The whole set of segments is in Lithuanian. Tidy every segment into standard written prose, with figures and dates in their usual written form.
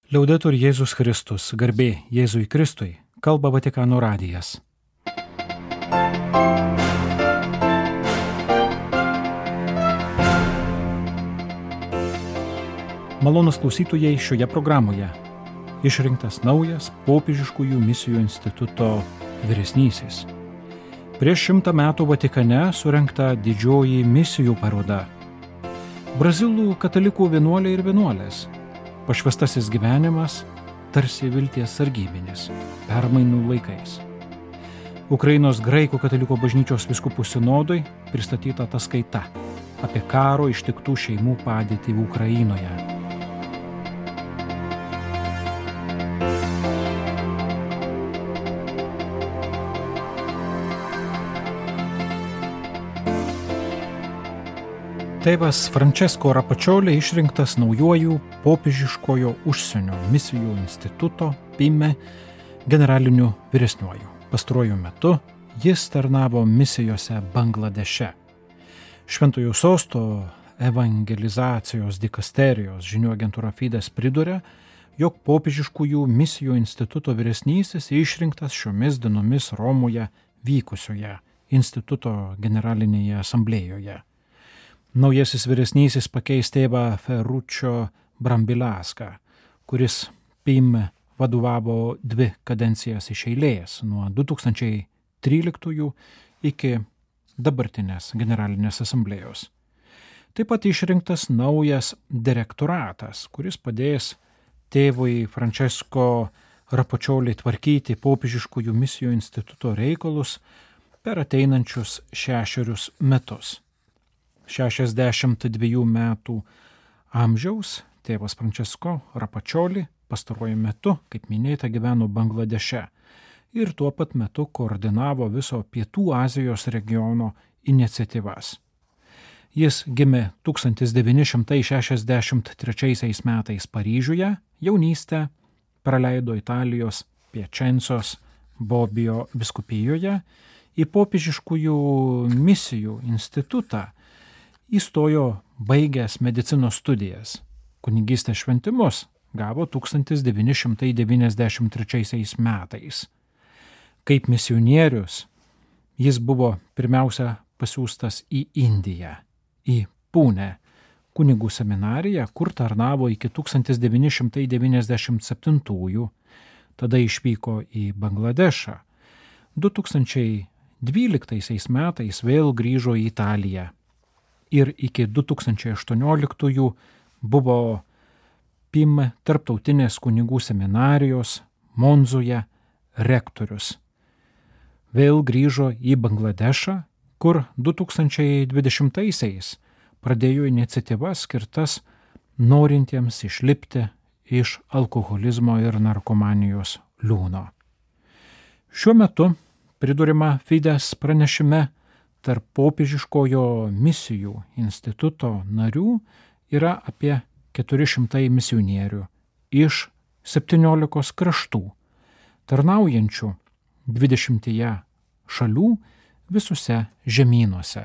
Liaudetur Jėzus Kristus, garbė Jėzui Kristui, kalba Vatikano radijas. Malonūs klausytojai, šioje programoje išrinktas naujas popiežiškųjų misijų instituto vyresnysis. Prieš 100 metų Vatikane surengta didžioji misijų paroda. Brazilų katalikų vienuoliai ir vienuolės. Pašvestasis gyvenimas tarsi vilties sargybinis, permainų laikais. Ukrainos graikų katalikų bažnyčios vyskupų sinodui pristatyta ataskaita apie karo ištiktų šeimų padėtį Ukrainoje. Tėvas Francesco Rapaccioli išrinktas naujuoju popiežiškojo užsienio misijų instituto PIME generaliniu vyresniuoju. Pastaruoju metu jis tarnavo misijose Bangladeše. Šventojo sosto evangelizacijos dikasterijos žinių agentūra Fides priduria, jog popiežiškųjų misijų instituto vyresnysis išrinktas šiomis dienomis Romoje vykusioje instituto generalinėje asamblėjoje. Naujasis vyresnysis pakeis tėvą Ferruccio Brambilaską, kuris PIME vadovavo 2 kadencijas iš eilės nuo 2013 iki dabartinės generalinės asamblėjos. Taip pat išrinktas naujas direktoratas, kuris padės tėvui Francesco Rapaccioli tvarkyti popiežiškųjų misijų instituto reikalus per ateinančius 6 metus. 62 metų amžiaus tėvas Francesco Rapaccioli pastaruoju metu, kaip minėta, gyveno Bangladeše ir tuo pat metu koordinavo viso Pietų Azijos regiono iniciatyvas. Jis gimė 1963 metais Paryžiuje, jaunystę praleido Italijos Piačencos Bobbio vyskupijoje, į popiežiškųjų misijų institutą įstojo baigęs medicinos studijas. Kunigystės šventimus gavo 1993 metais. Kaip misionierius jis buvo pirmiausia pasiųstas į Indiją, į Pune kunigų seminariją, kur tarnavo iki 1997, tada išvyko į Bangladešą. 2012 metais vėl grįžo į Italiją. Ir iki 2018 buvo PIME tarptautinės kunigų seminarijos Monzoje rektorius. Vėl grįžo į Bangladešą, kur 2020-aisiais pradėjo iniciatyvas skirtas norintiems išlipti iš alkoholizmo ir narkomanijos liūno. Šiuo metu, priduriama Fides pranešime, tarp popiežiškojo misijų instituto narių yra apie 400 misionierių iš 17 kraštų, tarnaujančių 20 šalių visuose žemynuose.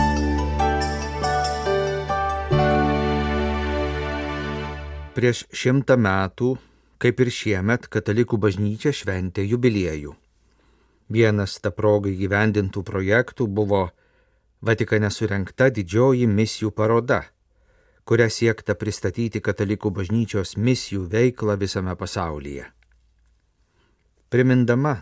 Prieš 100 metų, kaip ir šiemet, katalikų bažnyčia šventė jubiliejų. Vienas ta proga įgyvendintų projektų buvo Vatikane surengta didžioji misijų paroda, kuria siekta pristatyti katalikų bažnyčios misijų veiklą visame pasaulyje. Primindama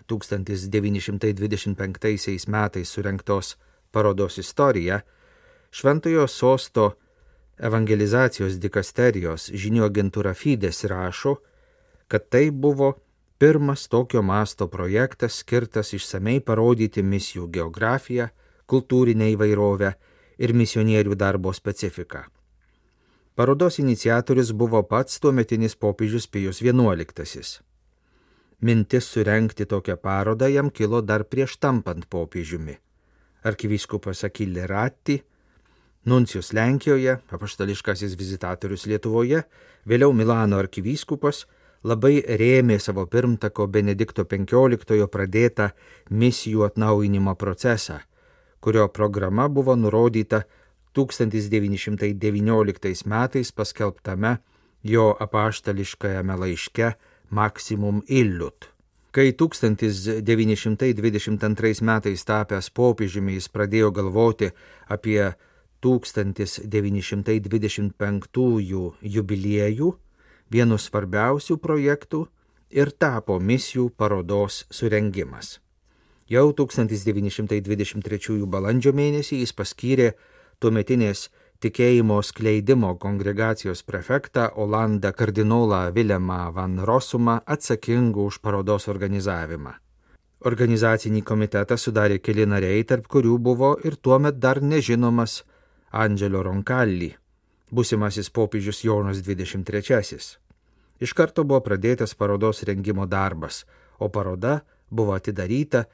1925 metais surengtos parodos istoriją, Šventojo sosto evangelizacijos dikasterijos žinių agentūra Fides rašo, kad tai buvo pirmas tokio masto projektas skirtas išsamei parodyti misijų geografiją, kultūrinę įvairovę ir misionierių darbo specifiką. Parodos iniciatorius buvo pats tuometinis popiežius Pijus XI. Mintis surengti tokią parodą jam kilo dar prieš tampant popiežiumi. Arkivyskupas Achille Ratti, nuncijus Lenkijoje, apaštališkasis vizitatorius Lietuvoje, vėliau Milano arkivyskupas, labai rėmė savo pirmtako Benedikto XV pradėtą misijų atnaujinimo procesą, kurio programa buvo nurodyta 1919 metais paskelbtame jo apaštališkajame laiške Maximum Illud. Kai 1922 metais tapęs popiežiumi jis pradėjo galvoti apie 1925 jubiliejų, vienu svarbiausių projektų ir tapo misijų parodos surengimas. Jau 1923 balandžio mėnesį jis paskyrė tuometinės tikėjimo skleidimo kongregacijos prefektą Olandą kardinolą Vilemą van Rossumą atsakingų už parodos organizavimą. Organizacinį komitetą sudarė keli nariai, tarp kurių buvo ir tuomet dar nežinomas Angelo Roncalli, būsimasis popiežius Jonas XXIII. Iš karto buvo pradėtas parodos rengimo darbas, o paroda buvo atidaryta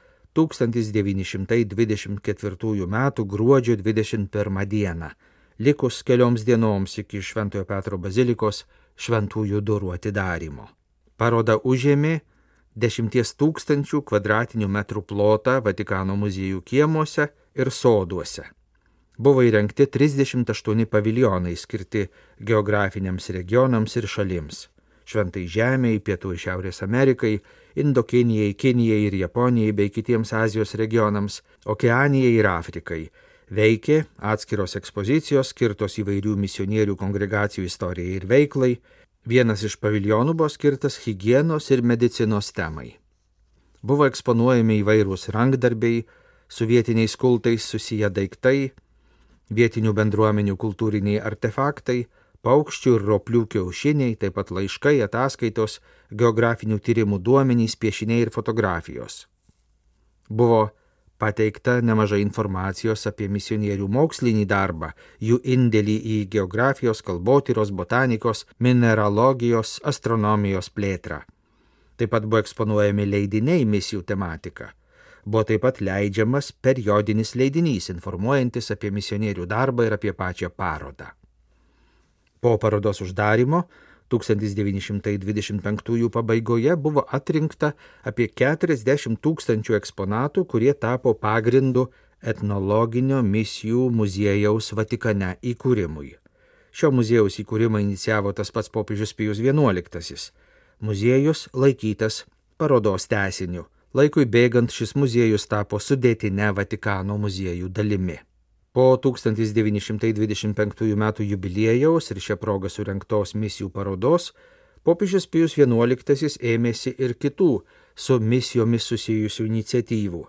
1924 m. gruodžio 21 d., likus kelioms dienoms iki Šventojo Petro bazilikos šventųjų durų atidarymo. Paroda užėmė 10 000 kvadratinių metrų plotą Vatikano muziejų kiemuose ir soduose. Buvo įrengti 38 paviljonai skirti geografiniams regionams ir šalims – Šventai Žemei, Pietų ir Šiaurės Amerikai, Indokinijai, Kinijai ir Japonijai bei kitiems Azijos regionams, Okeanijai ir Afrikai. Veikė atskiros ekspozicijos skirtos įvairių misionierių kongregacijų istorijai ir veiklai. Vienas iš paviljonų buvo skirtas higienos ir medicinos temai. Buvo eksponuojami įvairūs rankdarbiai, su vietiniais kultais susiję daiktai, vietinių bendruomenių kultūriniai artefaktai, paukščių ir roplių kiaušiniai, taip pat laiškai, ataskaitos, geografinių tyrimų duomenys, piešiniai ir fotografijos. Buvo pateikta nemažai informacijos apie misionierių mokslinį darbą, jų indėlį į geografijos, kalbotyros, botanikos, mineralogijos, astronomijos plėtrą. Taip pat buvo eksponuojami leidiniai misijų tematika. Buvo taip pat leidžiamas periodinis leidinys, informuojantis apie misionierių darbą ir apie pačią parodą. Po parodos uždarymo 1925 pabaigoje buvo atrinkta apie 40 000 eksponatų, kurie tapo pagrindu etnologinio misijų muziejaus Vatikane įkūrimui. Šio muziejaus įkūrimą inicijavo tas pats popiežius Pijus XI. Muziejus laikytas parodos tęsiniu. Laikui bėgant šis muziejus tapo sudėtine Vatikano muziejų dalimi. Po 1925 m. jubiliejaus ir šią progą surengtos misijų parodos, popiežius Pijus XI ėmėsi ir kitų su misijomis susijusių iniciatyvų.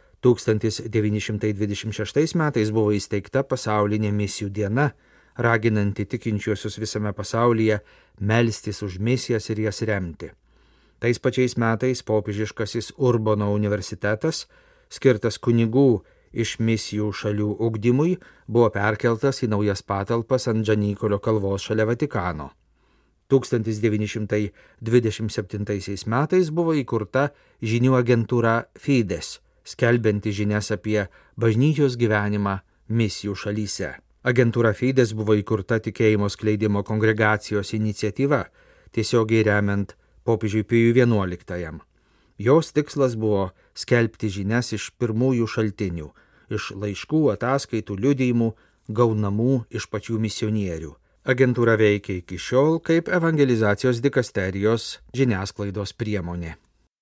1926 metais buvo įsteigta pasaulinė misijų diena, raginanti tikinčiuosius visame pasaulyje melstis už misijas ir jas remti. Tais pačiais metais popiežiškasis Urbono universitetas, skirtas kunigų iš misijų šalių ugdymui, buvo perkeltas į naujas patalpas ant Džanikolio kalvos šalia Vatikano. 1927 metais buvo įkurta žinių agentūra Fides, skelbianti žinias apie bažnyčios gyvenimą misijų šalyse. Agentūra Fides buvo įkurta tikėjimo skleidimo kongregacijos iniciatyva, tiesiogiai remiant popiežiui Pijui XI. Jos tikslas buvo skelbti žinias iš pirmųjų šaltinių, iš laiškų, ataskaitų, liudijimų, gaunamų iš pačių misionierių. Agentūra veikia iki šiol kaip evangelizacijos dikasterijos žiniasklaidos priemonė.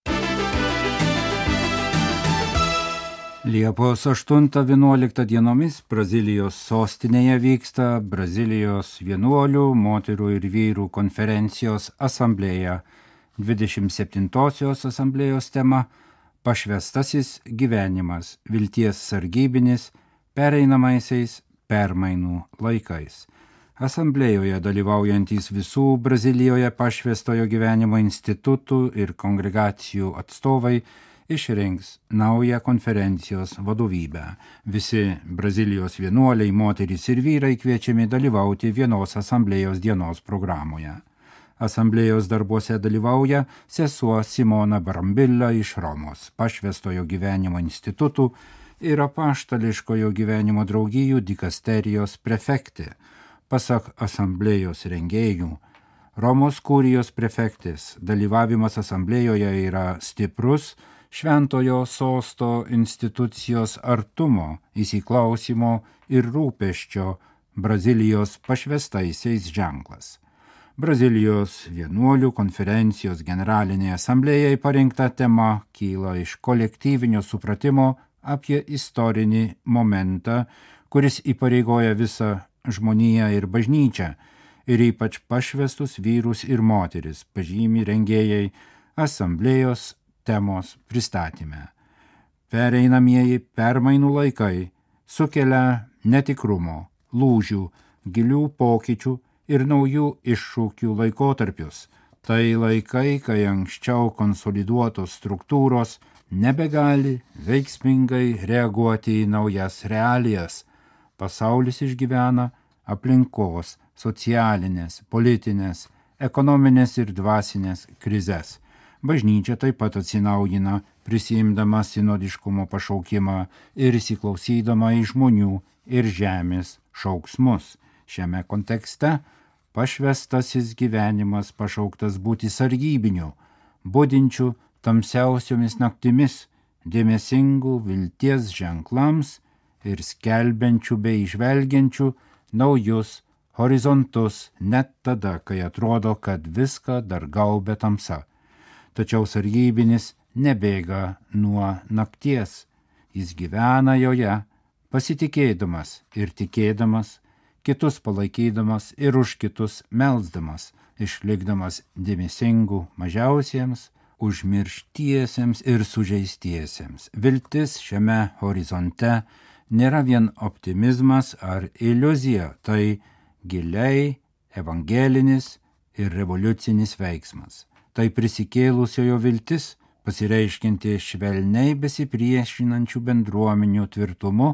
Liepos 8-11 dienomis Brazilijos sostinėje vyksta Brazilijos vienuolių, moterų ir vyrų konferencijos asamblėja. 27-osios asamblėjos tema – pašvęstasis gyvenimas, vilties sargybinis, pereinamaisiais permainų laikais. Asamblėjoje dalyvaujantys visų Brazilijoje pašvęstojo gyvenimo institutų ir kongregacijų atstovai išrinks naują konferencijos vadovybę. Visi Brazilijos vienuoliai, moterys ir vyrai kviečiami dalyvauti vienos asamblėjos dienos programoje. Asamblėjos darbuose dalyvauja sesuo Simona Brambilla iš Romos, pašvęstojo gyvenimo institutų ir apaštališkojo gyvenimo draugijų dikasterijos prefektė. Pasak asamblėjos rengėjų, Romos kurijos prefektės dalyvavimas asamblėjoje yra stiprus šventojo sosto institucijos artumo, įsiklausimo ir rūpesčio Brazilijos pašvęstaisiais ženklas. Brazilijos vienuolių konferencijos generalinėje asamblėjai parinkta tema kyla iš kolektyvinio supratimo apie istorinį momentą, kuris įpareigoja visą žmoniją ir bažnyčią, ir ypač pašvestus vyrus ir moteris, pažymi rengėjai asamblėjos temos pristatyme. Pereinamieji permainų laikai sukelia netikrumo, lūžių, gilių pokyčių ir naujų iššūkių laikotarpius. Tai laikai, kai anksčiau konsoliduotos struktūros nebegali veiksmingai reaguoti į naujas realijas. Pasaulis išgyvena aplinkos, socialinės, politinės, ekonominės ir dvasinės krizes. Bažnyčia taip pat atsinaujina, prisiimdama sinodiškumo pašaukimą ir įsiklausydama į žmonių ir žemės šauksmus. Šiame kontekste pašvestasis gyvenimas pašauktas būti sargybiniu, budinčiu tamsiausiomis naktimis, dėmesingų vilties ženklams ir skelbiančių bei žvelgiančių naujus horizontus net tada, kai atrodo, kad viską dar gaubia tamsa. Tačiau sargybinis nebėga nuo nakties, jis gyvena joje, pasitikėdamas ir tikėdamas, kitus palaikydamas ir už kitus melsdamas, išlikdamas dėmesingų mažiausiems, užmirštiesiems ir sužeistiesiems. Viltis šiame horizonte nėra vien optimizmas ar iliuzija, tai giliai evangelinis ir revoliucinis veiksmas. Tai prisikėlusiojo viltis, pasireiškinti švelniai besipriešinančių bendruomenių tvirtumu,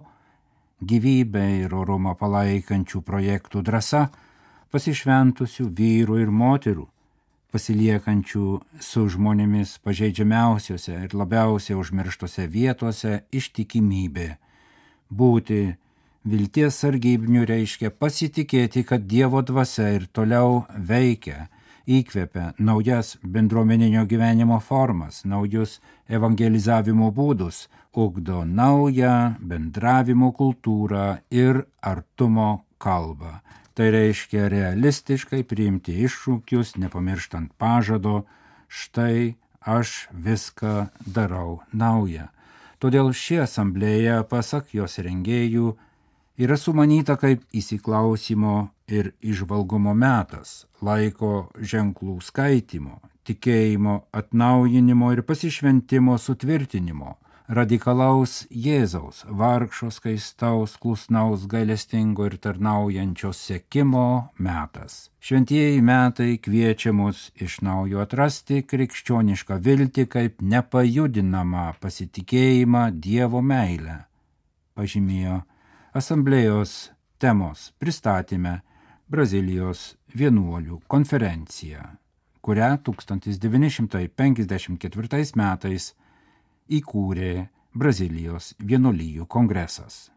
gyvybę ir orumą palaikančių projektų drąsa, pasišventusių vyrų ir moterų, pasiliekančių su žmonėmis pažeidžiamiausiose ir labiausiai užmirštose vietose ištikimybė. Būti vilties sargybiniu reiškia pasitikėti, kad Dievo dvasia ir toliau veikia, įkvepia naujas bendruomeninio gyvenimo formas, naujus evangelizavimo būdus, ugdo naują bendravimo kultūrą ir artumo kalbą. Tai reiškia realistiškai priimti iššūkius, nepamirštant pažado, štai aš viską darau naują. Todėl ši asamblėja, pasak jos rengėjų, yra sumanyta kaip įsiklausimo ir įžvalgumo metas, laiko ženklų skaitymo, tikėjimo atnaujinimo ir pasišventimo sutvirtinimo, radikalaus Jėzaus, vargšo skaistaus, klusnaus, gailestingo ir tarnaujančio sekimo metas. Šventieji metai kviečia mus iš naujo atrasti krikščionišką viltį kaip nepajudinamą pasitikėjimą Dievo meilę, pažymėjo asamblėjos temos pristatyme Brazilijos vienuolių konferencija, kurią 1954 metais įkūrė Brazilijos vienuolijų kongresas.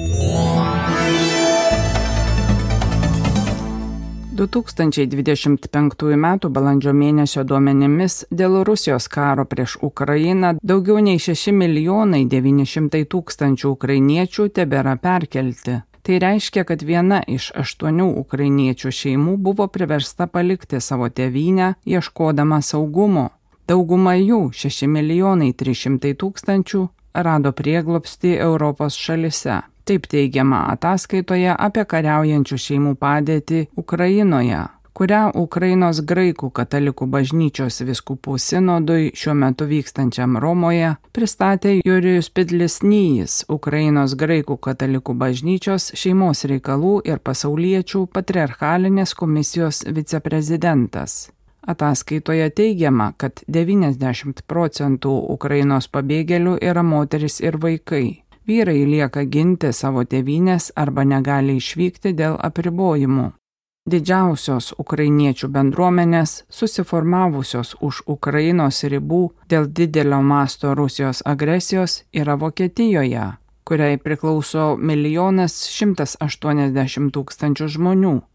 2025 m. balandžio mėnesio duomenimis dėl Rusijos karo prieš Ukrainą daugiau nei 6 900 000 ukrainiečių tebėra perkelti. Tai reiškia, kad viena iš 8 ukrainiečių šeimų buvo priversta palikti savo tėvynę, ieškodama saugumo. Dauguma jų, 6 300 000, rado prieglobstį Europos šalise. Taip teigiama ataskaitoje apie kariaujančių šeimų padėtį Ukrainoje, kurią Ukrainos graikų katalikų bažnyčios vyskupų sinodui šiuo metu vykstančiam Romoje pristatė Jurijus Pidlisnyjis, Ukrainos graikų katalikų bažnyčios šeimos reikalų ir pasauliečių patriarchalinės komisijos viceprezidentas. Ataskaitoje teigiama, kad 90% Ukrainos pabėgėlių yra moteris ir vaikai. Vyrai lieka ginti savo tėvynės arba negali išvykti dėl apribojimų. Didžiausios ukrainiečių bendruomenės, susiformavusios už Ukrainos ribų dėl didelio masto Rusijos agresijos, yra Vokietijoje, kuriai priklauso 1 180 000 žmonių.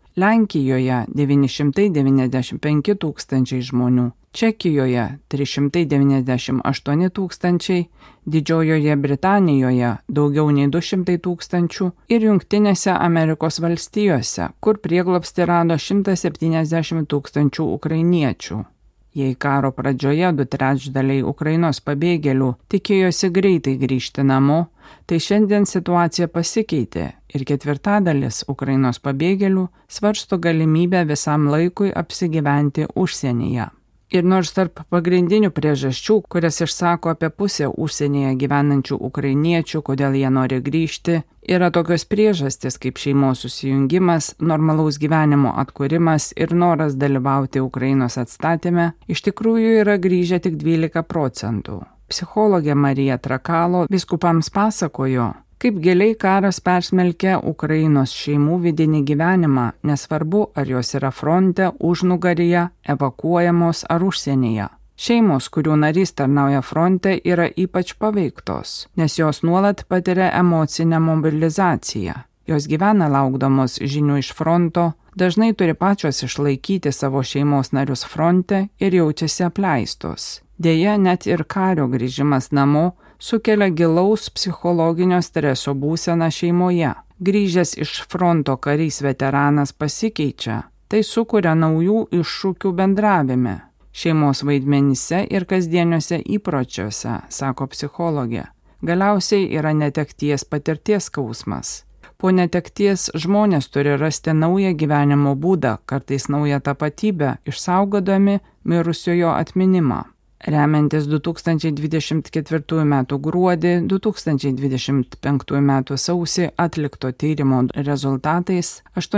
Lenkijoje 995 tūkstančiai žmonių, Čekijoje 398 tūkstančiai, Didžiojoje Britanijoje daugiau nei 200 tūkstančių ir Jungtinėse Amerikos valstijose, kur prieglobstį rado 170 tūkstančių ukrainiečių. Jei karo pradžioje 2/3 Ukrainos pabėgėlių tikėjosi greitai grįžti namo, tai šiandien situacija pasikeitė ir 1/4 Ukrainos pabėgėlių svarsto galimybę visam laikui apsigyventi užsienyje. Ir nors tarp pagrindinių priežasčių, kurias išsako apie pusę užsienyje gyvenančių ukrainiečių, kodėl jie nori grįžti, yra tokios priežastys kaip šeimos susijungimas, normalaus gyvenimo atkūrimas ir noras dalyvauti Ukrainos atstatyme, iš tikrųjų yra grįžę tik 12%. Psichologė Marija Trakalo vyskupams pasakojo, kaip giliai karas persmelkia Ukrainos šeimų vidinį gyvenimą, nesvarbu, ar jos yra fronte, užnugaryje, evakuojamos ar užsienyje. Šeimos, kurių narys tarnauja fronte, yra ypač paveiktos, nes jos nuolat patiria emocinę mobilizaciją. Jos gyvena laukdamos žinių iš fronto, dažnai turi pačios išlaikyti savo šeimos narius fronte ir jaučiasi apleistos. Deja, net ir kario grįžimas namo sukelia gilaus psichologinio streso būseną šeimoje. Grįžęs iš fronto karys veteranas pasikeičia, tai sukuria naujų iššūkių bendravime, šeimos vaidmenyse ir kasdieniuose įpročiuose, sako psichologė. Galiausiai yra netekties patirties skausmas. Po netekties žmonės turi rasti naują gyvenimo būdą, kartais naują tapatybę, išsaugodami mirusiojo atminimą. Remiantis 2024 m. gruodį, 2025 m. sausį atlikto tyrimo rezultatais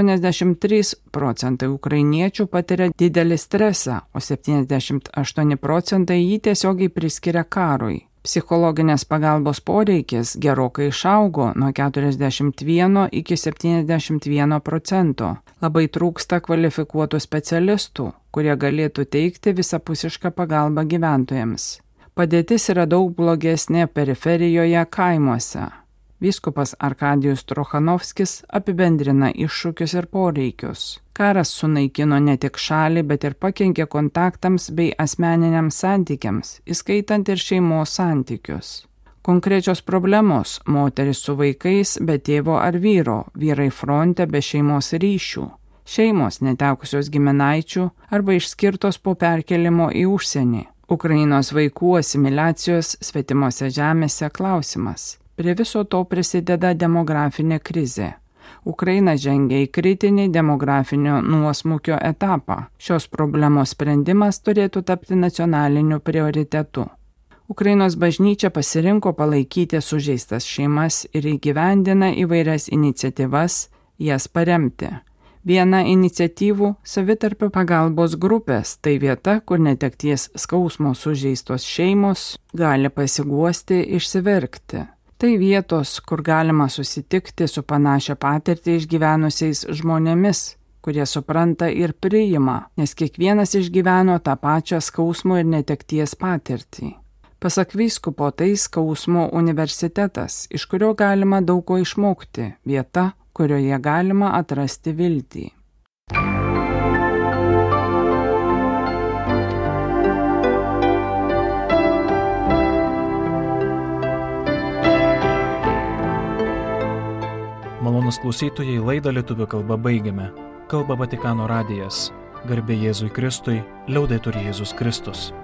83% ukrainiečių patiria didelį stresą, o 78% jį tiesiogiai priskiria karui. Psichologinės pagalbos poreikis gerokai išaugo nuo 41 iki 71%. Labai trūksta kvalifikuotų specialistų, kurie galėtų teikti visapusišką pagalbą gyventojams. Padėtis yra daug blogesnė periferijoje kaimuose. Vyskupas Arkadijus Trochanovskis apibendrina iššūkius ir poreikius. Karas sunaikino ne tik šalį, bet ir pakenkė kontaktams bei asmeniniams santykiams, įskaitant ir šeimos santykius. Konkrečios problemos – moteris su vaikais be tėvo ar vyro, vyrai fronte be šeimos ryšių, šeimos netekusios giminaičių arba išskirtos po perkelimo į užsienį, Ukrainos vaikų asimiliacijos svetimose žemėse klausimas. Prie viso to prisideda demografinė krizė. Ukraina žengia į kritinį demografinio nuosmukio etapą. Šios problemos sprendimas turėtų tapti nacionaliniu prioritetu. Ukrainos bažnyčia pasirinko palaikyti sužeistas šeimas ir įgyvendina įvairias iniciatyvas, jas paremti. Viena iniciatyvų – savitarpio pagalbos grupės, tai vieta, kur netekties skausmo sužeistos šeimos gali pasiguosti, išsiverkti. Tai vietos, kur galima susitikti su panašią patirtį išgyvenusiais žmonėmis, kurie supranta ir priima, nes kiekvienas išgyveno tą pačią skausmo ir netekties patirtį. Pasak vyskupo, tai skausmo universitetas, iš kurio galima daug ko išmokti, vieta, kurioje galima atrasti viltį. Malonūs klausytojai, laidą lietuvių kalba baigiame. Kalba Vatikano radijas. Garbė Jėzui Kristui, liaudetur Jėzus Kristus.